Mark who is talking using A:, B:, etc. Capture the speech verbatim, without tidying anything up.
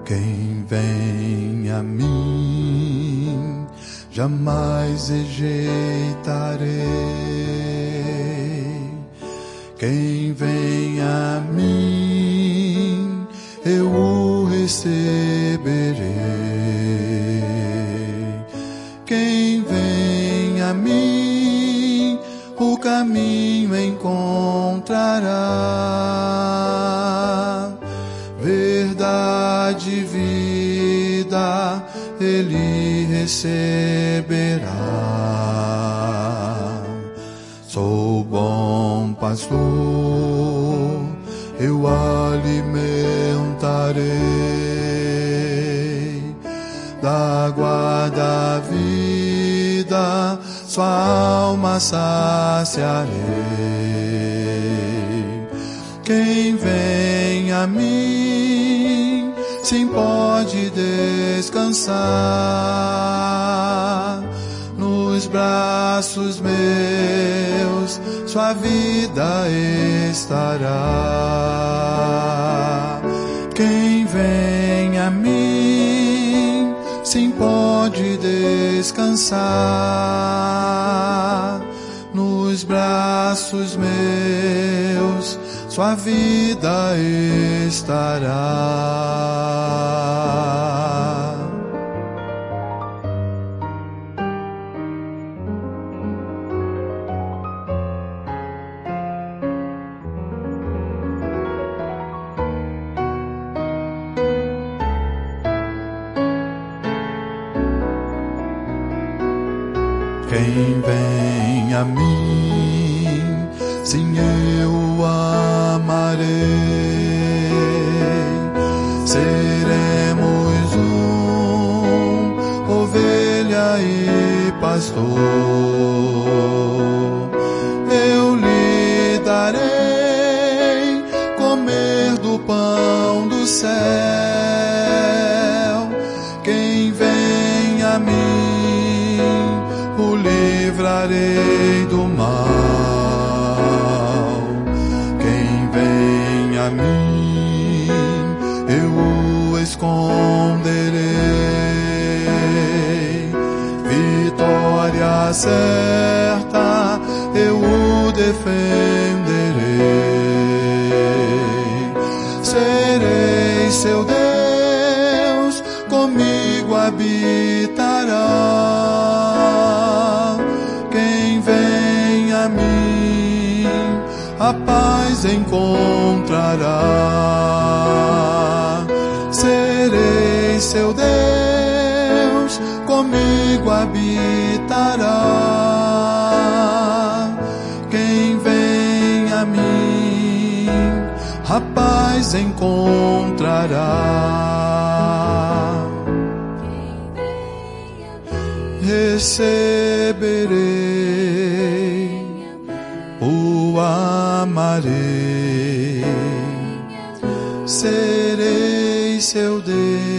A: Quem vem a mim, jamais rejeitarei. Quem vem a mim, eu o receberei. Quem vem a mim, o caminho encontrará. Verdade e vida ele receberá. Sou bom pastor, eu alimentarei. Da água da vida, sua alma saciarei. Quem vem a mim, sim pode descansar. Nos braços meus, sua vida estará. Quem vem a mim, sim pode descansar. Nos braços meus, sua vida estará. Quem vem a mim, sim, eu amarei. Seremos um, ovelha e pastor. Eu lhe darei comer do pão do céu. Quem vem a mim, o livrarei do mal. Quem vem a mim, eu o esconderei. Vitória certa, eu o defenderei. Serei seu Deus, comigo habitará. Quem vem a mim, a paz encontrará. Serei seu Deus, comigo habitará. Quem vem a mim, a paz encontrará. Receberei, o amarei, serei seu Deus.